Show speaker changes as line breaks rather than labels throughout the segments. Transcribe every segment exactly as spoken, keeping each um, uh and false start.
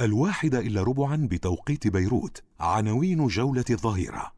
الواحدة إلا ربعا بتوقيت بيروت. عناوين جولة الظهيرة.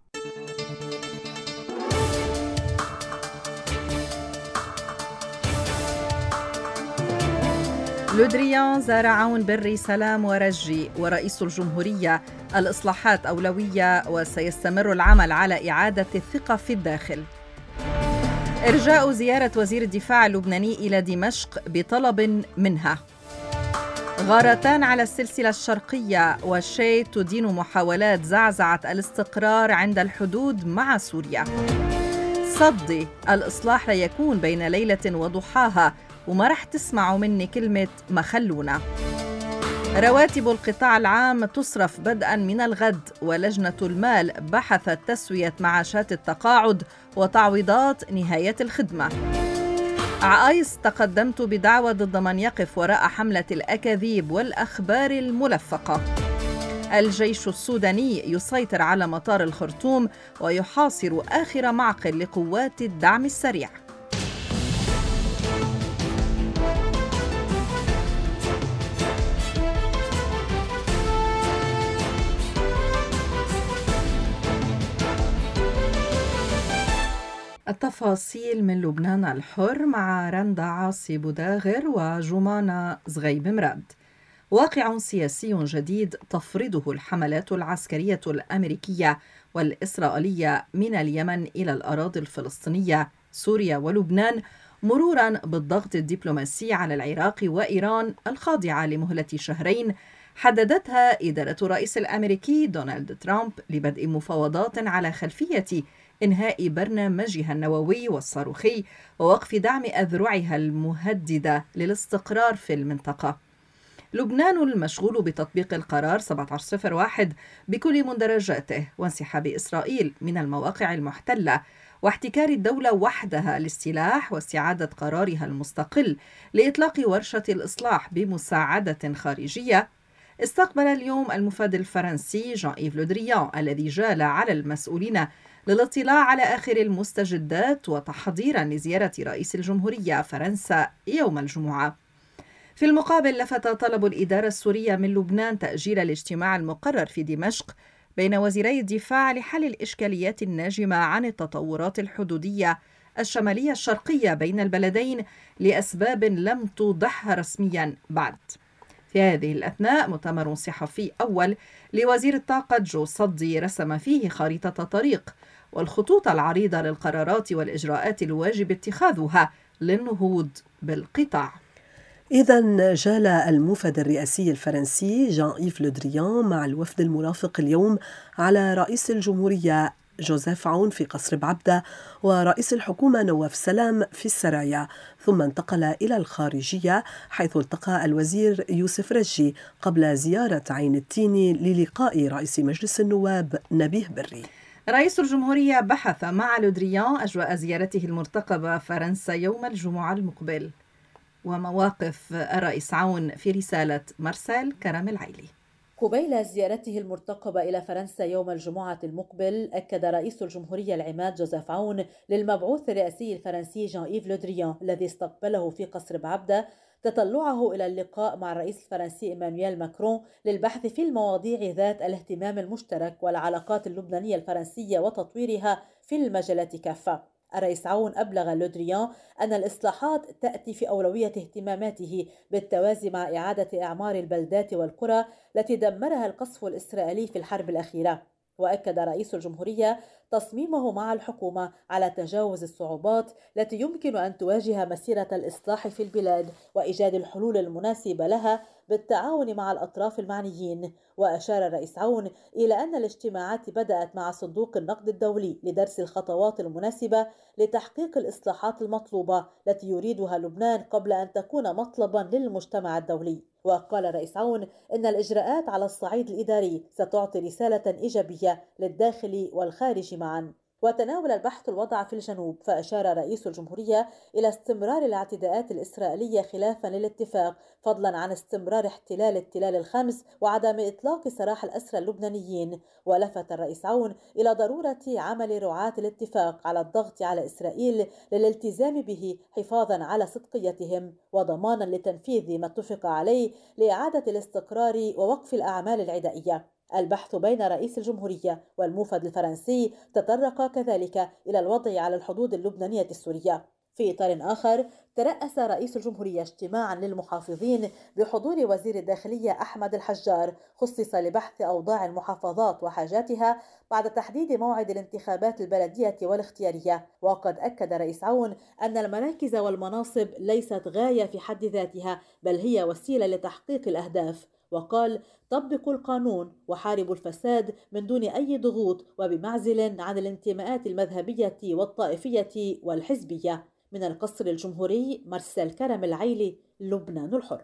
لودريان زار عون بري سلام ورجي ورئيس الجمهورية. الإصلاحات أولوية وسيستمر العمل على إعادة الثقة في الداخل. إرجاء زيارة وزير الدفاع اللبناني إلى دمشق بطلب منها. غارتان على السلسلة الشرقية وشي تدين محاولات زعزعة الاستقرار عند الحدود مع سوريا. صدي الإصلاح لا يكون بين ليلة وضحاها وما رح تسمعوا مني كلمة مخلونا. رواتب القطاع العام تصرف بدءا من الغد، ولجنة المال بحثت تسوية معاشات التقاعد وتعويضات نهاية الخدمة. عايس تقدمت بدعوى ضد من يقف وراء حملة الأكاذيب والأخبار الملفقة. الجيش السوداني يسيطر على مطار الخرطوم ويحاصر آخر معقل لقوات الدعم السريع. التفاصيل من لبنان الحر مع رندا عاصي بوداغر وجمانة زغيب مراد. واقع سياسي جديد تفرضه الحملات العسكرية الأمريكية والإسرائيلية من اليمن إلى الأراضي الفلسطينية سوريا ولبنان، مرورا بالضغط الدبلوماسي على العراق وإيران الخاضعة لمهلة شهرين حددتها إدارة الرئيس الأمريكي دونالد ترامب لبدء مفاوضات على خلفية إنهاء برنامجها النووي والصاروخي ووقف دعم أذرعها المهددة للاستقرار في المنطقة. لبنان المشغول بتطبيق القرار سبعة عشر صفر واحد بكل مندرجاته وانسحاب إسرائيل من المواقع المحتلة واحتكار الدولة وحدها للسلاح واستعادة قرارها المستقل لإطلاق ورشة الإصلاح بمساعدة خارجية، استقبل اليوم المفاد الفرنسي جان إيف لودريان الذي جال على المسؤولين للاطلاع على آخر المستجدات وتحضيرا لزيارة رئيس الجمهورية فرنسا يوم الجمعة. في المقابل لفت طلب الإدارة السورية من لبنان تأجيل الاجتماع المقرر في دمشق بين وزيري الدفاع لحل الإشكاليات الناجمة عن التطورات الحدودية الشمالية الشرقية بين البلدين لأسباب لم توضحها رسميا بعد. في هذه الأثناء مؤتمر صحفي أول لوزير الطاقة جو صدي رسم فيه خريطة طريق والخطوط العريضة للقرارات والإجراءات الواجب اتخاذها للنهوض بالقطاع.
إذن جال الموفد الرئاسي الفرنسي جان إيف لودريان مع الوفد المرافق اليوم على رئيس الجمهورية جوزيف عون في قصر بعبدة ورئيس الحكومة نواف سلام في السرايا، ثم انتقل إلى الخارجية حيث التقى الوزير يوسف رجي قبل زيارة عين التين للقاء رئيس مجلس النواب نبيه بري.
رئيس الجمهورية بحث مع لودريان أجواء زيارته المرتقبة فرنسا يوم الجمعة المقبل ومواقف الرئيس عون في رسالة مرسال كرم العيلي.
قبيل زيارته المرتقبة إلى فرنسا يوم الجمعة المقبل، أكد رئيس الجمهورية العماد جوزيف عون للمبعوث الرئاسي الفرنسي جان إيف لودريان الذي استقبله في قصر بعبدة تطلعه إلى اللقاء مع الرئيس الفرنسي إيمانويل ماكرون للبحث في المواضيع ذات الاهتمام المشترك والعلاقات اللبنانية الفرنسية وتطويرها في المجالات كافة. الرئيس عون أبلغ لودريان أن الإصلاحات تأتي في أولوية اهتماماته بالتوازي مع إعادة إعمار البلدات والقرى التي دمرها القصف الإسرائيلي في الحرب الأخيرة. وأكد رئيس الجمهورية تصميمه مع الحكومة على تجاوز الصعوبات التي يمكن أن تواجه مسيرة الإصلاح في البلاد وإيجاد الحلول المناسبة لها بالتعاون مع الأطراف المعنيين. وأشار الرئيس عون إلى أن الاجتماعات بدأت مع صندوق النقد الدولي لدرس الخطوات المناسبة لتحقيق الإصلاحات المطلوبة التي يريدها لبنان قبل أن تكون مطلبا للمجتمع الدولي. وقال الرئيس عون إن الإجراءات على الصعيد الإداري ستعطي رسالة إيجابية للداخل والخارج معا. وتناول البحث الوضع في الجنوب، فأشار رئيس الجمهورية إلى استمرار الاعتداءات الإسرائيلية خلافا للاتفاق، فضلا عن استمرار احتلال التلال الخمس وعدم إطلاق سراح الأسرى اللبنانيين. ولفت الرئيس عون إلى ضرورة عمل رعاة الاتفاق على الضغط على إسرائيل للالتزام به حفاظا على صدقيتهم وضمانا لتنفيذ ما اتفق عليه لإعادة الاستقرار ووقف الأعمال العدائية. البحث بين رئيس الجمهورية والموفد الفرنسي تطرق كذلك إلى الوضع على الحدود اللبنانية السورية. في إطار آخر، ترأس رئيس الجمهورية اجتماعا للمحافظين بحضور وزير الداخلية أحمد الحجار خصص لبحث أوضاع المحافظات وحاجاتها بعد تحديد موعد الانتخابات البلدية والاختيارية. وقد أكد رئيس عون أن المراكز والمناصب ليست غاية في حد ذاتها، بل هي وسيلة لتحقيق الأهداف. وقال: طبقوا القانون وحاربوا الفساد من دون أي ضغوط وبمعزل عن الانتماءات المذهبية والطائفية والحزبية. من القصر الجمهوري، مارسيل كرم العيلي، لبنان الحر.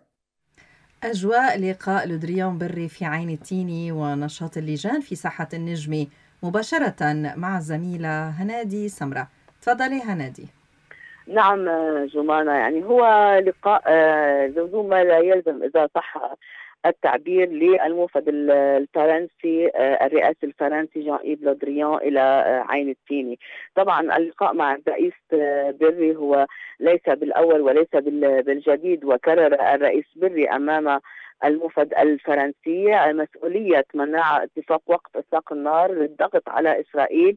أجواء لقاء لودريان بري في عين التيني ونشاط اللجان في ساحة النجمة مباشرة مع الزميلة هنادي سمرة. تفضلي هنادي.
نعم جمانة، يعني هو لقاء ذو ما لا يلزم إذا صح التعبير للموفد الفرنسي الرئاسي الفرنسي جان إيف لودريان إلى عين التيني. طبعا اللقاء مع الرئيس بري هو ليس بالأول وليس بالجديد، وكرر الرئيس بري أمام الموفد الفرنسي مسؤولية منع اتفاق وقف إطلاق النار للضغط على إسرائيل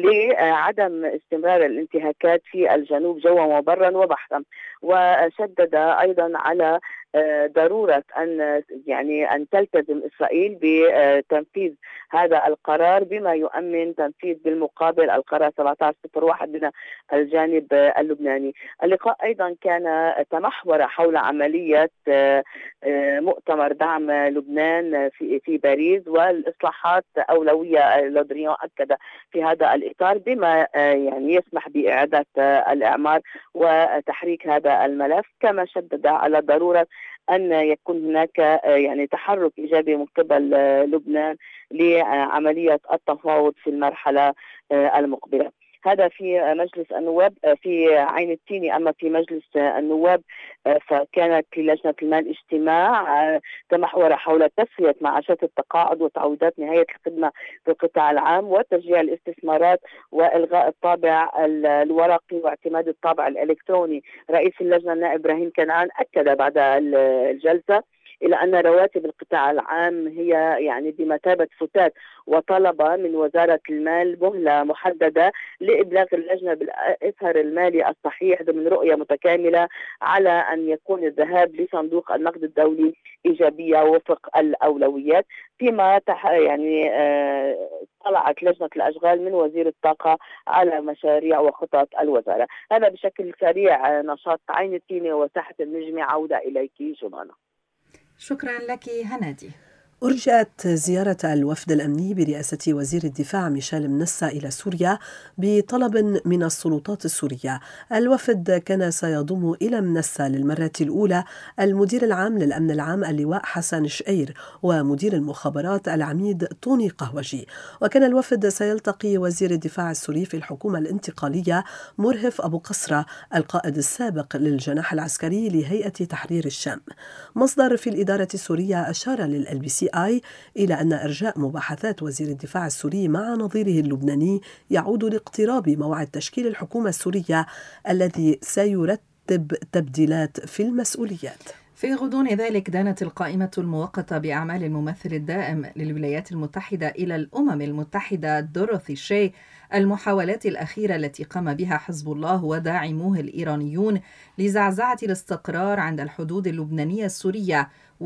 لعدم استمرار الانتهاكات في الجنوب جوا وبرا وبحرا، وشدد أيضا على ضرورة أن يعني أن تلتزم إسرائيل بتنفيذ هذا القرار بما يؤمن تنفيذ بالمقابل القرار سبعة عشر صفر واحد من الجانب اللبناني. اللقاء أيضا كان تمحور حول عملية مؤتمر دعم لبنان في في باريس، والإصلاحات أولوية. لودريان أكد في هذا الإطار بما يعني يسمح بإعادة الإعمار وتحريك هذا الملف، كما شدد على ضرورة أن يكون هناك يعني تحرك إيجابي من قبل لبنان لعملية التفاوض في المرحلة المقبلة. هذا في مجلس النواب في عين التيني. أما في مجلس النواب فكانت للجنة المال اجتماع تمحور حول تسوية معاشات التقاعد وتعويضات نهاية الخدمة في القطاع العام وتشجيع الاستثمارات وإلغاء الطابع الورقي واعتماد الطابع الإلكتروني. رئيس اللجنة النائب إبراهيم كنعان أكد بعد الجلسة إلى أن رواتب القطاع العام هي يعني بمثابة فتات، وطلب من وزارة المال مهلة محددة لإبلاغ اللجنة بالإظهار المالي الصحيح ضمن رؤية متكاملة على أن يكون الذهاب لصندوق النقد الدولي إيجابية وفق الأولويات. فيما تح يعني آه طلعت لجنة الأشغال من وزير الطاقة على مشاريع وخطط الوزارة. هذا بشكل سريع نشاط عين التيني وساحة النجمة. عودة إليك جمانة.
شكرا لك هنادي.
أرجأت زيارة الوفد الأمني برئاسة وزير الدفاع ميشيل منسا إلى سوريا بطلب من السلطات السورية. الوفد كان سيضم إلى منسا للمرة الأولى المدير العام للأمن العام اللواء حسن شئير ومدير المخابرات العميد طوني قهوجي. وكان الوفد سيلتقي وزير الدفاع السوري في الحكومة الانتقالية مرهف أبو قصرة القائد السابق للجناح العسكري لهيئة تحرير الشام. مصدر في الإدارة السورية أشار للأل بي سي آي إلى أن إرجاء مباحثات وزير الدفاع السوري مع نظيره اللبناني يعود لاقتراب موعد تشكيل الحكومة السورية الذي سيرتب تبديلات في المسؤوليات.
في غضون ذلك دانت القائمة المؤقتة بأعمال الممثل الدائم للولايات المتحدة إلى الأمم المتحدة دوروثي شي المحاولات الأخيرة التي قام بها حزب الله وداعموه الإيرانيون لزعزعة الاستقرار عند الحدود اللبنانية السورية،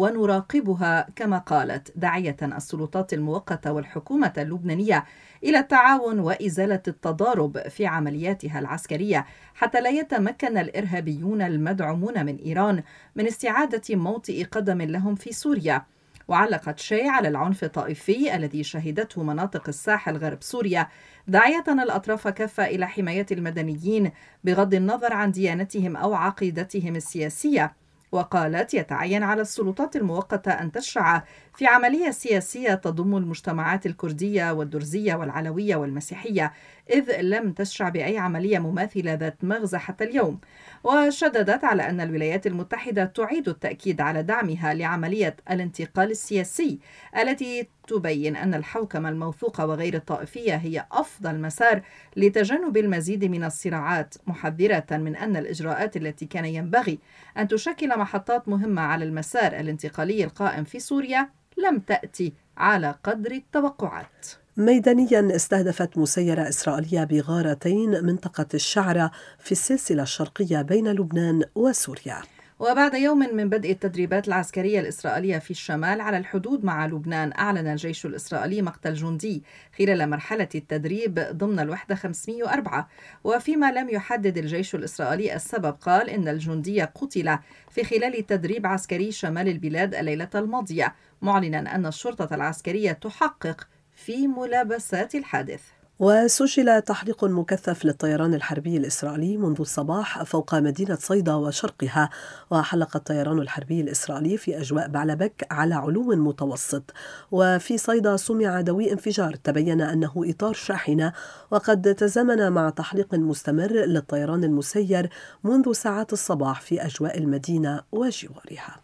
ونراقبها كما قالت، داعية السلطات المؤقتة والحكومة اللبنانية إلى التعاون وإزالة التضارب في عملياتها العسكرية حتى لا يتمكن الإرهابيون المدعومون من إيران من استعادة موطئ قدم لهم في سوريا. وعلقت شي على العنف الطائفي الذي شهدته مناطق الساحل غرب سوريا، داعية الأطراف كافة إلى حماية المدنيين بغض النظر عن ديانتهم أو عقيدتهم السياسية، وقالت يتعين على السلطات المؤقتة أن تشرع في عملية سياسية تضم المجتمعات الكردية والدرزية والعلوية والمسيحية، إذ لم تشرع بأي عملية مماثلة ذات مغزى حتى اليوم. وشددت على أن الولايات المتحدة تعيد التأكيد على دعمها لعملية الانتقال السياسي التي تبين أن الحوكمة الموثوقة وغير الطائفية هي أفضل مسار لتجنب المزيد من الصراعات، محذرة من أن الإجراءات التي كان ينبغي أن تشكل محطات مهمة على المسار الانتقالي القائم في سوريا لم تأتي على قدر التوقعات.
ميدانيا استهدفت مسيرة إسرائيلية بغارتين منطقة الشعرة في السلسلة الشرقية بين لبنان وسوريا.
وبعد يوم من بدء التدريبات العسكرية الإسرائيلية في الشمال على الحدود مع لبنان، أعلن الجيش الإسرائيلي مقتل جندي خلال مرحلة التدريب ضمن الوحدة خمسمئة وأربعة، وفيما لم يحدد الجيش الإسرائيلي السبب قال إن الجندي قتل في خلال تدريب عسكري شمال البلاد الليلة الماضية، معلنا أن الشرطة العسكرية تحقق في ملابسات الحادث.
وسجل تحليق مكثف للطيران الحربي الإسرائيلي منذ الصباح فوق مدينة صيدا وشرقها، وحلق الطيران الحربي الإسرائيلي في أجواء بعلبك على علو متوسط. وفي صيدا سمع دوي انفجار تبين أنه إطار شاحنة، وقد تزامن مع تحليق مستمر للطيران المسير منذ ساعات الصباح في أجواء المدينة وجوارها.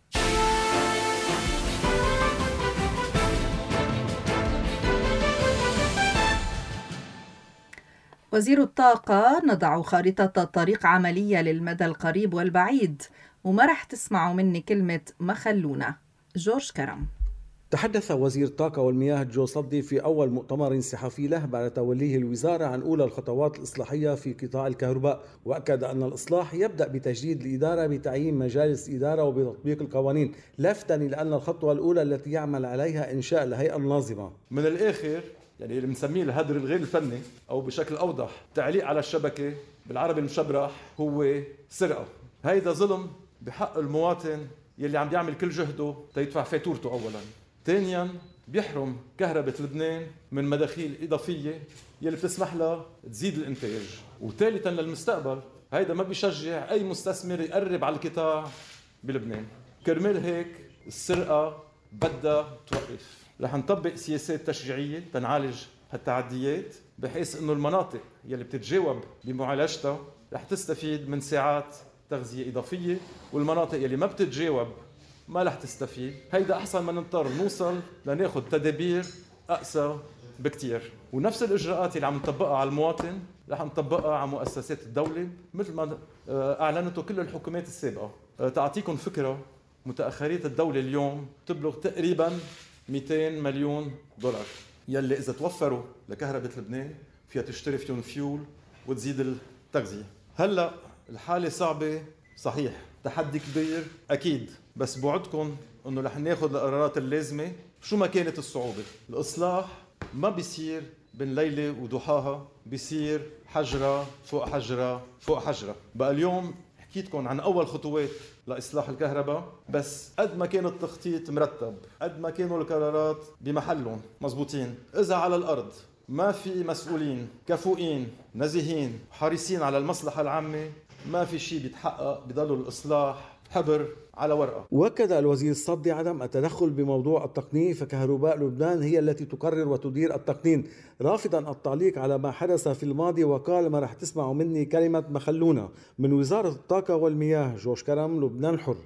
وزير الطاقة نضع خارطة طريق عملية للمدى القريب والبعيد، وما رح تسمعوا مني كلمة مخلونة. جورج كرم.
تحدث وزير الطاقة والمياه جو صدي في أول مؤتمر صحفي له بعد توليه الوزارة عن أولى الخطوات الإصلاحية في قطاع الكهرباء، وأكد أن الإصلاح يبدأ بتجديد الإدارة بتعيين مجالس إدارة وبتطبيق القوانين، لافتا إلى أن الخطوة الأولى التي يعمل عليها إنشاء الهيئة الناظمة.
من الآخر يعني اللي بنسميه الهدر الغير الفني أو بشكل أوضح تعليق على الشبكة بالعربي المشبرح هو سرقة. هيدا ظلم بحق المواطن يلي عم بيعمل كل جهده تيدفع فاتورته. أولاً، ثانياً بيحرم كهرباء لبنان من مداخيل إضافية يلي بتسمح لها تزيد الإنتاج. وثالثاً للمستقبل هيدا ما بيشجع أي مستثمر يقرب على القطاع بلبنان. كرمال هيك السرقة بدها توقف. رح نطبق سياسات تشجيعية تنعالج هالتعديات بحيث انه المناطق يلي بتتجاوب بمعالجتها رح تستفيد من ساعات تغذية إضافية، والمناطق يلي ما بتتجاوب ما رح تستفيد. هيدا أحسن ما نضطر نوصل لناخد تدابير أقسى بكتير. ونفس الإجراءات اللي عم نطبقها على المواطن رح نطبقها على مؤسسات الدولة مثل ما أعلنته كل الحكومات السابقة. تعطيكم فكرة، متأخرات الدولة اليوم تبلغ تقريباً مئتين مليون دولار، يلي إذا توفروا لكهرباء لبنان فيها تشتري فيهم فيول وتزيد التغذية. هلأ الحالة صعبة صحيح، تحدي كبير أكيد، بس بوعدكم أنه رح ناخد القرارات اللازمة شو ما كانت الصعوبة. الإصلاح ما بيصير بين ليلة وضحاها، بيصير حجرة فوق حجرة فوق حجرة. بقى اليوم حكيتكم عن أول خطوات لإصلاح الكهرباء، بس قد ما كان التخطيط مرتب، قد ما كانوا القرارات بمحلهم مزبوطين، إذا على الأرض ما في مسؤولين كفؤين نزيهين حريصين على المصلحة العامة، ما في شيء بيتحقق، بضل الإصلاح حبر على ورقة.
وأكد الوزير الصدي عدم التدخل بموضوع التقنين، فكهرباء لبنان هي التي تقرر وتدير التقنين، رافضا التعليق على ما حدث في الماضي، وقال ما رح تسمعوا مني كلمة مخلونة. من وزارة الطاقة والمياه جورج كرم، لبنان الحر.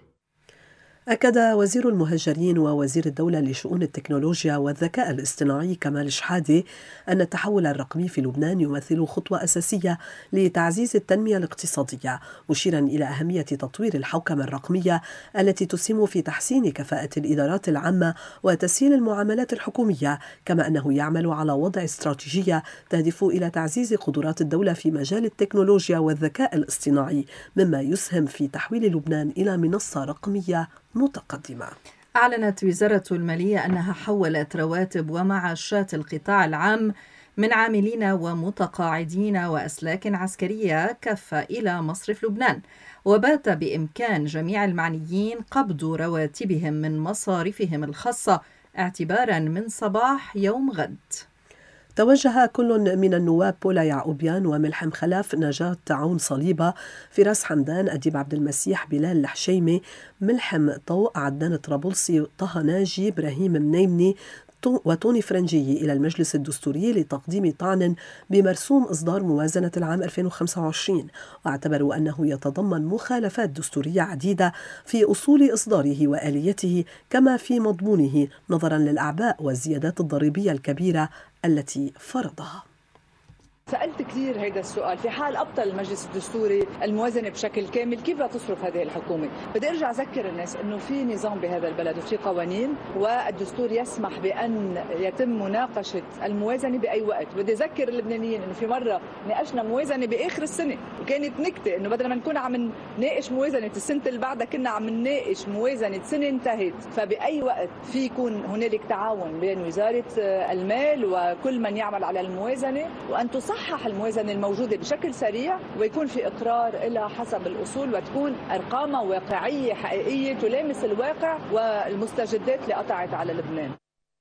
أكد وزير المهاجرين ووزير الدولة لشؤون التكنولوجيا والذكاء الاصطناعي كمال شحادة أن التحول الرقمي في لبنان يمثل خطوة أساسية لتعزيز التنمية الاقتصادية، مشيرا إلى أهمية تطوير الحوكمة الرقمية التي تسهم في تحسين كفاءة الإدارات العامة وتسهيل المعاملات الحكومية، كما أنه يعمل على وضع استراتيجية تهدف إلى تعزيز قدرات الدولة في مجال التكنولوجيا والذكاء الاصطناعي، مما يسهم في تحويل لبنان إلى منصة رقمية متقدمة.
أعلنت وزارة المالية أنها حولت رواتب ومعاشات القطاع العام من عاملين ومتقاعدين وأسلاك عسكرية كافة إلى مصرف لبنان، وبات بإمكان جميع المعنيين قبض رواتبهم من مصارفهم الخاصة اعتباراً من صباح يوم غد.
توجه كل من النواب بولا يعقوبيان وملحم خلاف نجاة عون صليبة، فراس حمدان، أديب عبد المسيح، بلال الحشيمي، ملحم طوق، عدنان طرابلسي، طه ناجي، إبراهيم منيمني وتوني فرنجي إلى المجلس الدستوري لتقديم طعن بمرسوم إصدار موازنة العام ألفين وخمسة وعشرين، واعتبروا أنه يتضمن مخالفات دستورية عديدة في أصول إصداره وآليته كما في مضمونه، نظرا للأعباء والزيادات الضريبية الكبيرة التي فرضها.
سألت كثير هيدا السؤال، في حال أبطل المجلس الدستوري الموازنة بشكل كامل كيف بدها تصرف هذه الحكومة؟ بدي أرجع أذكر الناس أنه في نظام بهذا البلد وفي قوانين، والدستور يسمح بأن يتم مناقشة الموازنة بأي وقت. بدي أذكر اللبنانيين أنه في مرة ناقشنا موازنة بآخر السنة، وكانت نكتة أنه بدل ما نكون عم نناقش موازنة السنة اللي بعدها كنا عم نناقش موازنة سنة انتهت. فبأي وقت في يكون هنالك تعاون بين وزارة المال وكل من يعمل على الموازنة، وأن تصح صحح الموازنة الموجودة بشكل سريع، ويكون في إقرار إلى حسب الأصول، وتكون أرقامها واقعية حقيقية تلامس الواقع والمستجدات اللي قطعت على لبنان.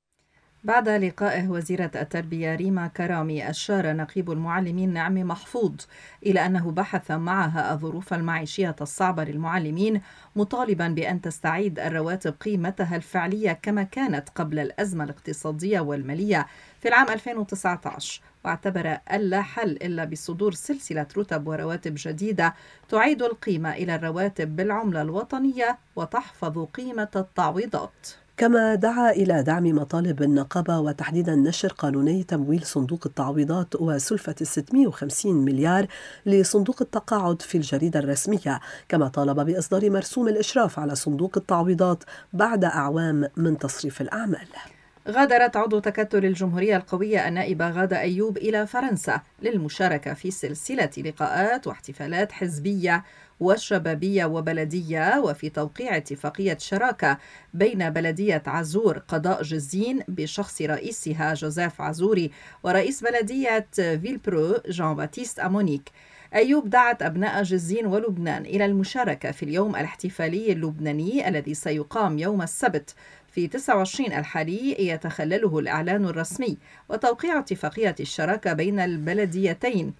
بعد لقائه وزيرة التربية ريما كرامي، أشار نقيب المعلمين نعمي محفوظ إلى أنه بحث معها الظروف المعيشية الصعبة للمعلمين، مطالبا بأن تستعيد الرواتب قيمتها الفعلية كما كانت قبل الأزمة الاقتصادية والمالية في العام ألفين وتسعة عشر، واعتبر ألا حل إلا بصدور سلسلة رتب ورواتب جديدة تعيد القيمة إلى الرواتب بالعملة الوطنية وتحفظ قيمة التعويضات.
كما دعا إلى دعم مطالب النقابة وتحديدا نشر قانوني تمويل صندوق التعويضات وسلفة ستمائة وخمسين مليار لصندوق التقاعد في الجريدة الرسمية، كما طالب بإصدار مرسوم الإشراف على صندوق التعويضات بعد أعوام من تصريف الأعمال.
غادرت عضو تكتل الجمهورية القوية النائبة غادة أيوب إلى فرنسا للمشاركة في سلسلة لقاءات واحتفالات حزبية وشبابية وبلدية، وفي توقيع اتفاقية شراكة بين بلدية عزور قضاء جزين بشخص رئيسها جوزيف عزوري ورئيس بلدية فيلبرو جان باتيست أمونيك. أيوب دعت أبناء جزين ولبنان إلى المشاركة في اليوم الاحتفالي اللبناني الذي سيقام يوم السبت في تسعة وعشرين الحالي يتخلله الإعلان الرسمي وتوقيع اتفاقية الشراكة بين البلديتين.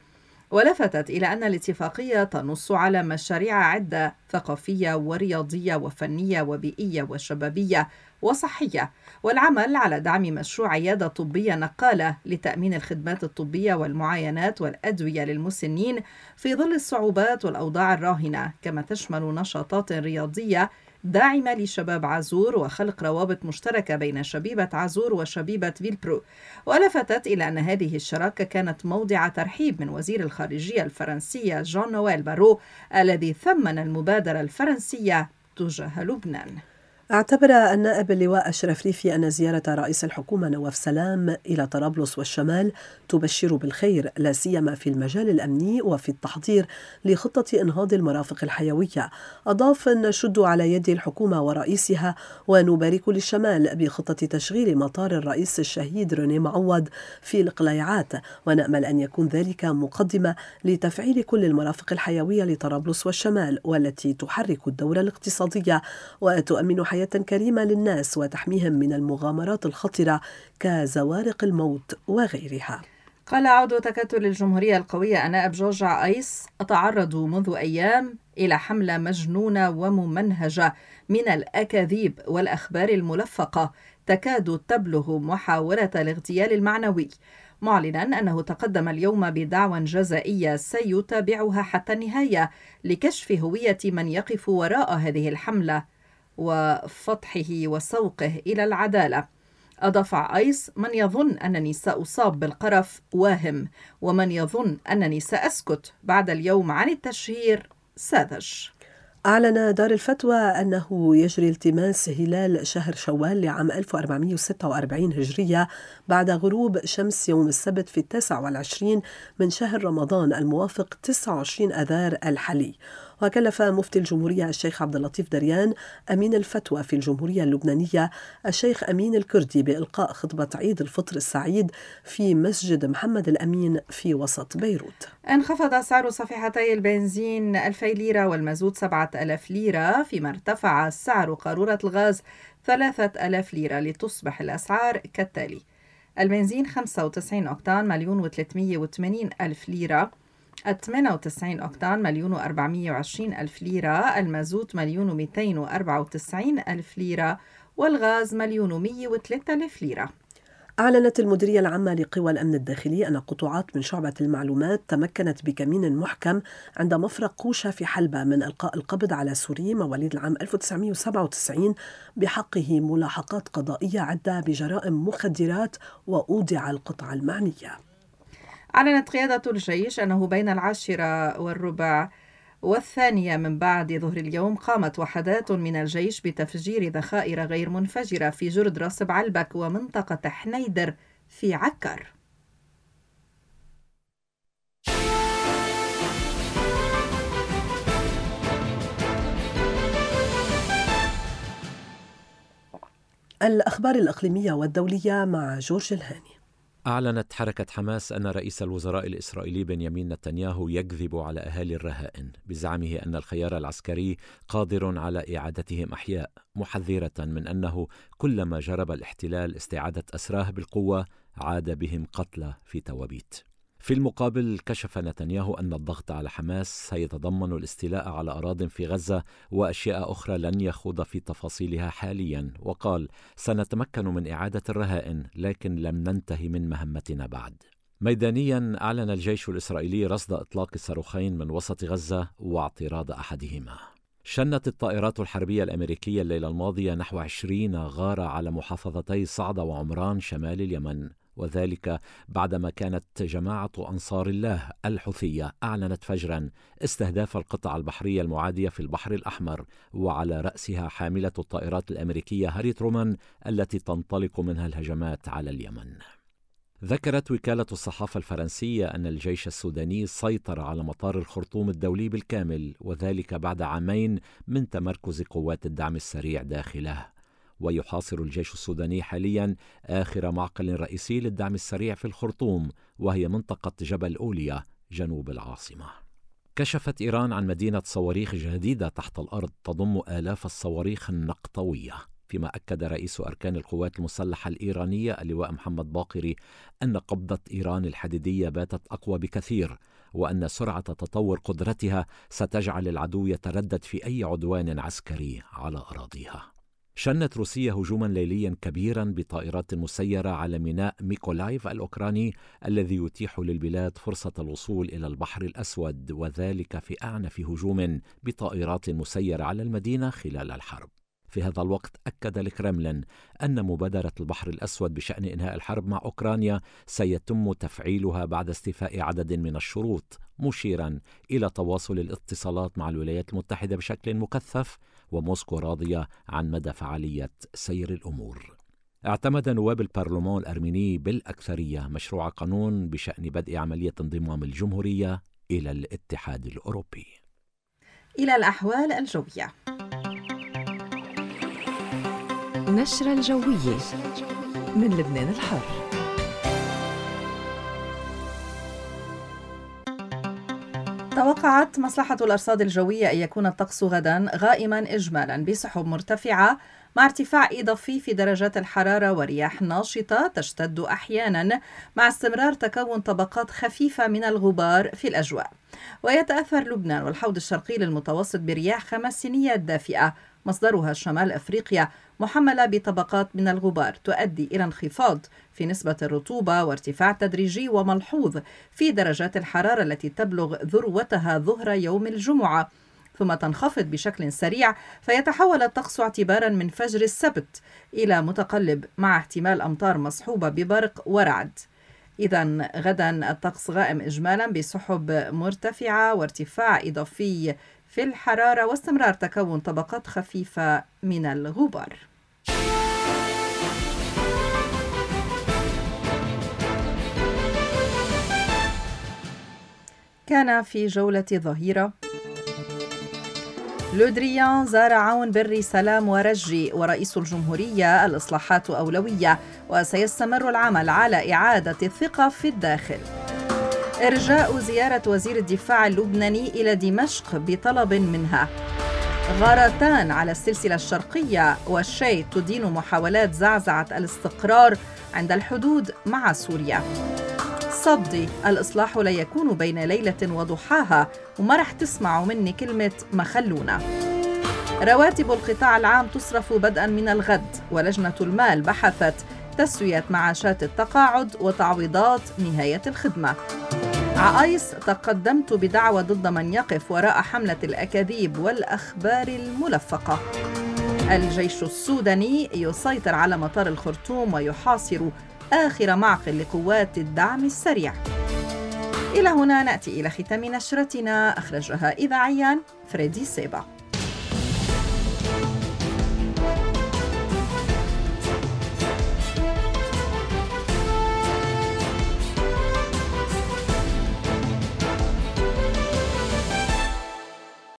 ولفتت إلى أن الاتفاقية تنص على مشاريع عدة ثقافية ورياضية وفنية وبيئية وشبابية وصحية، والعمل على دعم مشروع عيادة طبية نقالة لتأمين الخدمات الطبية والمعاينات والأدوية للمسنين في ظل الصعوبات والأوضاع الراهنة، كما تشمل نشاطات رياضية داعمة لشباب عزور وخلق روابط مشتركة بين شبيبة عزور وشبيبة فيلبرو. ولفتت إلى أن هذه الشراكة كانت موضع ترحيب من وزير الخارجية الفرنسية جان نويل بارو الذي ثمن المبادرة الفرنسية تجاه لبنان.
اعتبر النائب اللواء أشرف ريفي أن زيارة رئيس الحكومة نواف سلام إلى طرابلس والشمال تبشر بالخير، لا سيما في المجال الأمني وفي التحضير لخطة إنهاض المرافق الحيوية. أضاف: نشد على يد الحكومة ورئيسها ونبارك للشمال بخطة تشغيل مطار الرئيس الشهيد روني معوض في القليعات، ونأمل أن يكون ذلك مقدمة لتفعيل كل المرافق الحيوية لطرابلس والشمال، والتي تحرك الدولة الاقتصادية وتؤمن حياة كريمة للناس وتحميهم من المغامرات الخطرة كزوارق الموت وغيرها.
قال عضو تكتل الجمهورية القوية النائب جورجا أيس: أتعرض منذ أيام إلى حملة مجنونة وممنهجة من الأكاذيب والأخبار الملفقة تكاد تبلغ محاولة الاغتيال المعنوي، معلنا أنه تقدم اليوم بدعوى جزائية سيتابعها حتى النهاية لكشف هوية من يقف وراء هذه الحملة وفتحه وسوقه إلى العدالة. أضاف أيس: من يظن أنني سأصاب بالقرف واهم، ومن يظن أنني سأسكت بعد اليوم عن التشهير ساذج.
أعلن دار الفتوى أنه يجري التماس هلال شهر شوال لعام ألف وأربعمائة وستة وأربعين هجرية بعد غروب شمس يوم السبت في التاسع والعشرين من شهر رمضان الموافق تسعة وعشرين أذار الحلي. وكلف مفتي الجمهورية الشيخ عبد اللطيف دريان أمين الفتوى في الجمهورية اللبنانية الشيخ أمين الكردي بإلقاء خطبة عيد الفطر السعيد في مسجد محمد الأمين في وسط بيروت.
انخفض سعر صفيحتي البنزين ألفي ليرة والمازوت سبعة آلاف ليرة، فيما ارتفع سعر قارورة الغاز ثلاثة آلاف ليرة، لتصبح الأسعار كالتالي: البنزين خمسة وتسعين أوكتان مليون وثلاثمية وثمانين ألف ليرة، الثمانية وتسعين أوكتان مليون وأربعمية وعشرين ألف ليرة، المازوت مليون ومئتين وأربعة وتسعين ألف ليرة، والغاز مليون ومئة وثلاثة آلاف ليرة.
أعلنت المديرية العامة لقوى الأمن الداخلي أن قطوعات من شعبة المعلومات تمكنت بكمين محكم عند مفرق قوشة في حلبة من إلقاء القبض على سوري مواليد العام ألف وتسعمائة وسبعة وتسعين بحقه ملاحقات قضائية عدة بجرائم مخدرات، وأودع القطعة المعنية.
أعلنت قيادة الجيش أنه بين العاشرة والربع والثانية من بعد ظهر اليوم قامت وحدات من الجيش بتفجير ذخائر غير منفجرة في جرد راس بعلبك ومنطقة حنيدر في عكر.
الأخبار الإقليمية والدولية مع جورج الهاني.
أعلنت حركة حماس أن رئيس الوزراء الإسرائيلي بنيامين نتنياهو يكذب على أهالي الرهائن بزعمه أن الخيار العسكري قادر على إعادتهم أحياء، محذرة من أنه كلما جرب الاحتلال استعادة أسراه بالقوة عاد بهم قتلى في توابيت. في المقابل كشف نتنياهو أن الضغط على حماس سيتضمن الاستيلاء على أراضٍ في غزة وأشياء أخرى لن يخوض في تفاصيلها حاليا، وقال: سنتمكن من إعادة الرهائن لكن لم ننتهي من مهمتنا بعد. ميدانيا أعلن الجيش الإسرائيلي رصد إطلاق الصاروخين من وسط غزة واعتراض أحدهما. شنت الطائرات الحربية الأمريكية الليلة الماضية نحو عشرين غارة على محافظتي صعدة وعمران شمال اليمن، وذلك بعدما كانت جماعة أنصار الله الحوثية أعلنت فجرا استهداف القطع البحرية المعادية في البحر الأحمر، وعلى رأسها حاملة الطائرات الأمريكية هاري ترومان التي تنطلق منها الهجمات على اليمن. ذكرت وكالة الصحافة الفرنسية أن الجيش السوداني سيطر على مطار الخرطوم الدولي بالكامل، وذلك بعد عامين من تمركز قوات الدعم السريع داخله. ويحاصر الجيش السوداني حاليا آخر معقل رئيسي للدعم السريع في الخرطوم، وهي منطقة جبل أوليا جنوب العاصمة. كشفت إيران عن مدينة صواريخ جديدة تحت الأرض تضم آلاف الصواريخ النقطوية، فيما أكد رئيس أركان القوات المسلحة الإيرانية اللواء محمد باقري أن قبضة إيران الحديدية باتت أقوى بكثير، وأن سرعة تطور قدرتها ستجعل العدو يتردد في أي عدوان عسكري على أراضيها. شنت روسيا هجوما ليليا كبيرا بطائرات مسيرة على ميناء ميكولايف الأوكراني الذي يتيح للبلاد فرصة الوصول إلى البحر الأسود، وذلك في أعنف هجوم بطائرات مسيرة على المدينة خلال الحرب. في هذا الوقت أكد الكرملين أن مبادرة البحر الأسود بشأن إنهاء الحرب مع أوكرانيا سيتم تفعيلها بعد استيفاء عدد من الشروط، مشيرا إلى تواصل الاتصالات مع الولايات المتحدة بشكل مكثف، وموسكو راضية عن مدى فعالية سير الأمور. اعتمد نواب البرلمان الأرميني بالأكثرية مشروع قانون بشأن بدء عملية انضمام الجمهورية إلى الاتحاد الأوروبي.
إلى الأحوال الجوية.
نشرة الجوية من لبنان الحر.
توقعت مصلحة الأرصاد الجوية أن يكون الطقس غدا غائما إجمالا بسحب مرتفعة مع ارتفاع إضافي في درجات الحرارة ورياح ناشطة تشتد أحيانا مع استمرار تكون طبقات خفيفة من الغبار في الأجواء. ويتأثر لبنان والحوض الشرقي للمتوسط برياح خمسينية دافئة مصدرها شمال أفريقيا محملة بطبقات من الغبار تؤدي إلى انخفاض في نسبة الرطوبة وارتفاع تدريجي وملحوظ في درجات الحرارة التي تبلغ ذروتها ظهر يوم الجمعة، ثم تنخفض بشكل سريع فيتحول الطقس اعتبارا من فجر السبت إلى متقلب مع احتمال أمطار مصحوبة ببرق ورعد. إذن غدا الطقس غائم إجمالا بسحب مرتفعة وارتفاع إضافي في الحرارة واستمرار تكون طبقات خفيفة من الغبار. كان في جولة ظهيرة لودريان زار عون بري سلام ورجي، ورئيس الجمهورية الإصلاحات أولوية وسيستمر العمل على إعادة الثقة في الداخل. إرجاء زيارة وزير الدفاع اللبناني إلى دمشق بطلب منها. غارتان على السلسلة الشرقية، والشيء تدين محاولات زعزعة الاستقرار عند الحدود مع سوريا. صدي الإصلاح لا يكون بين ليلة وضحاها، وما رح تسمعوا مني كلمة مخلونة. رواتب القطاع العام تصرف بدءا من الغد، ولجنة المال بحثت تسوية معاشات التقاعد وتعويضات نهاية الخدمة. عايس تقدمت بدعوى ضد من يقف وراء حملة الأكاذيب والأخبار الملفقة. الجيش السوداني يسيطر على مطار الخرطوم ويحاصر آخر معقل لقوات الدعم السريع. إلى هنا نأتي إلى ختام نشرتنا، أخرجها إذاعيا فريدي سيبا.